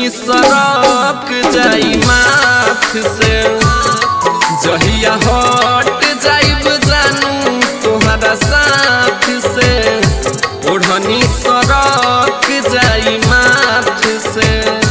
ओढ़नी सरक जाई माथ से जहिया हट जाइब जानू तोहरा साथ से ओढ़नी सरक जाई माथ से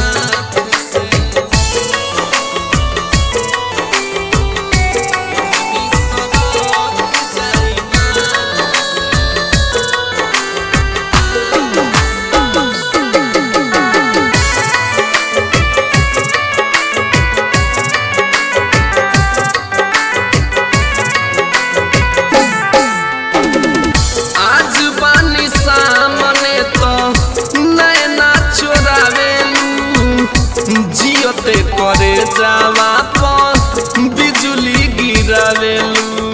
जियते करे जावा पर बिजुली गिरावेलू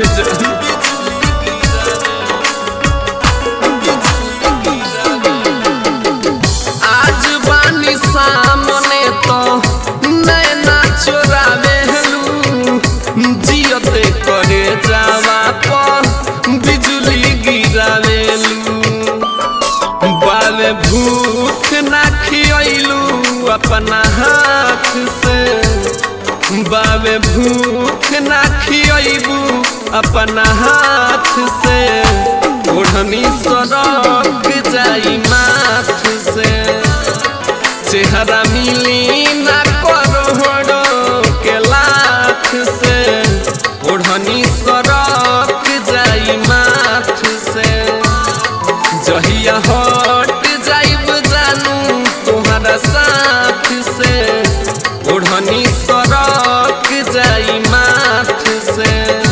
आज बानी सामने तो नैना चोरावेलू जियते करे जावा पर बिजुली गिरावेलू बावे भूख ना खियलू अपना हाथ से बावे भूख ना खियबू अपना हाथ से ओढ़नी सरक जाई माथ से चेहरा मिली ना करोड़ो के लाख से ओढ़नी सरक जाई माथ से जहिया हट जाइब जानू तोहरा साथ से ओढ़नी सरक जाई माथ से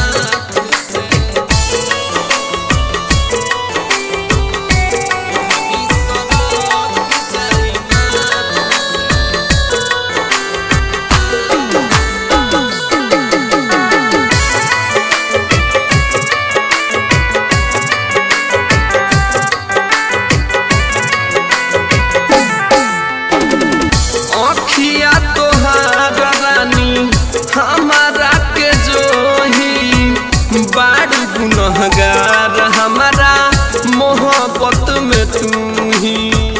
अखिया तोहार रानी हमारा के जोही बारू गुनहगार हमारा मोहब्बत में तू ही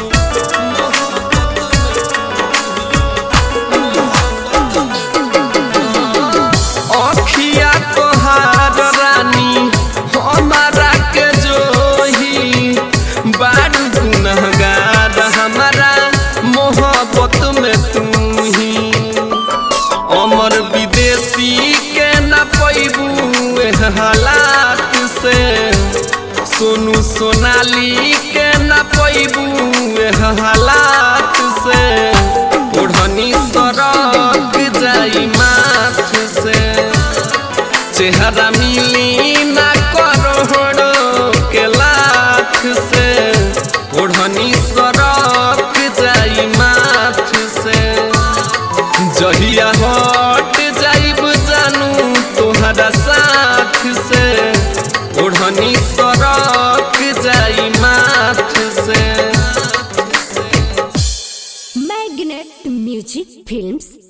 अखिया तोहार रानी हमारा के जोही बारू गुनहगार हमारा मोहब्बत में तू ही अमर विदेशी के न पैबू हालात से सोनू सोनाली के न पैबू हालात से ओढ़नी सरक जाई माथ से चेहरा मिली ना करोड़ो के लाख से ओढ़नी सरक जाई माथ से जहिया हट जाइब जानू तोहरा साथ से ओढ़नी सरक जाई माथ से मैग्नेट म्यूजिक फिल्म्स।